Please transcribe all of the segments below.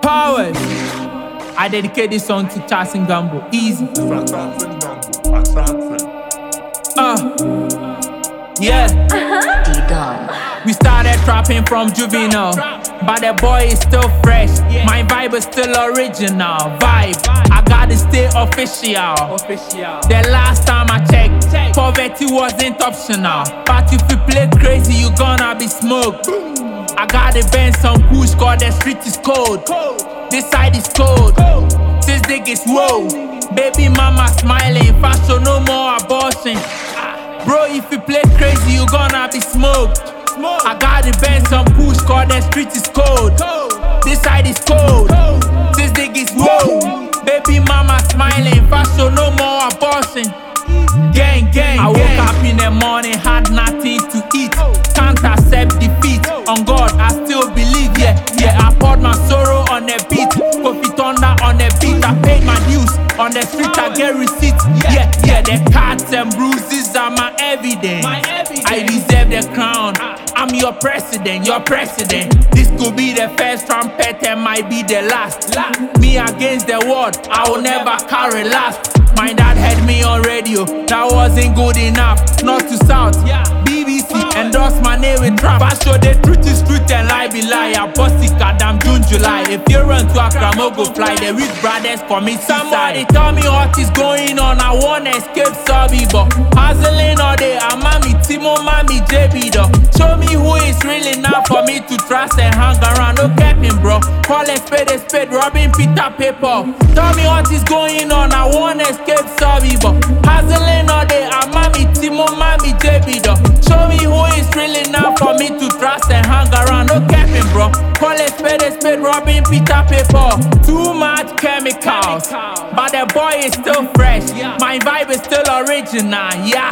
Powers. I dedicate this song to Charles Gambo. Easy. Yeah. D-Don. We started trapping from juvenile, but the boy is still fresh. My vibe is still original. Vibe, I gotta stay official. The last time I checked, poverty wasn't optional. But if you play crazy, you gonna be smoked. I gotta bend some push, cause the street is cold. This side is cold. This dig is whoa. Baby mama smiling, fashion no more abortion. Bro, if you play crazy, you gonna be smoked. I gotta bend some push, cause the street is cold. This side is cold. This dig is whoa. Baby mama smiling, fashion no more abortion. Gang, gang, I woke up in the morning, had nothing to eat. Can't accept defeat. On God, I still believe, yeah. I poured my sorrow on the beat. Kofi Thunder on the beat. I paid my dues. On the street, I get receipts. Yeah. The cuts and bruises are my evidence. I deserve the crown. I'm your president. This could be the first trumpet and might be the last. Me against the world, I will never carry last. My dad had me on radio, that wasn't good enough. North to south, BBC endorse my name with trap. I show the truth is truth and lie be lie. I bust it goddamn June, July. If you run to Accra, go fly. The rich brothers commit suicide. Somebody tell me what is going on. I wanna escape Sabi, but hustling all day. I'm mommy, Timo, mommy, JB though. Show me who is really now for me to trust and hang around. No capping, bro. Call a spade, robbing Peter paper. Tell me what is going on. I wanna escape Sabi, but hustling all day. I'm mommy, Timo, mommy, JB though. Show me who is really now for me to trust and hang around. No capping, bro. Call a spade, robbing Peter paper. Too much chemicals, but the boy is still fresh. My vibe is still original,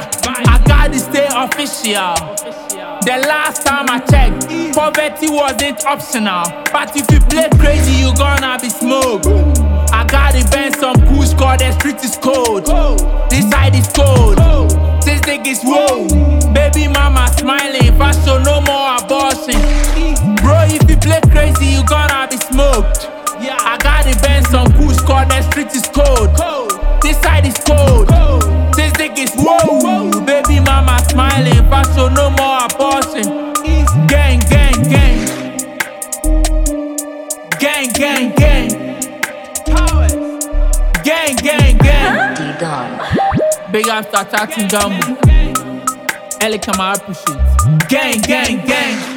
I gotta stay official. The last time I checked, poverty wasn't optional. But if you play crazy, you gonna be smoked. I gotta bend some push, cause the street is cold. This side is cold. This dig is whoa. Baby mama smiling, fashion no more abortion. Bro, if you play crazy, you gonna be smoked. I gotta bend some push, cause the street is cold. This side is cold. This dig is whoa. Baby mama smiling, fashion no more abortion. Gang, gang, gang. Gang, gang, gang. Gang, gang, gang. D-Don. Big up to Charles Gambo. Eli Kamara appreciate. Gang, gang, gang.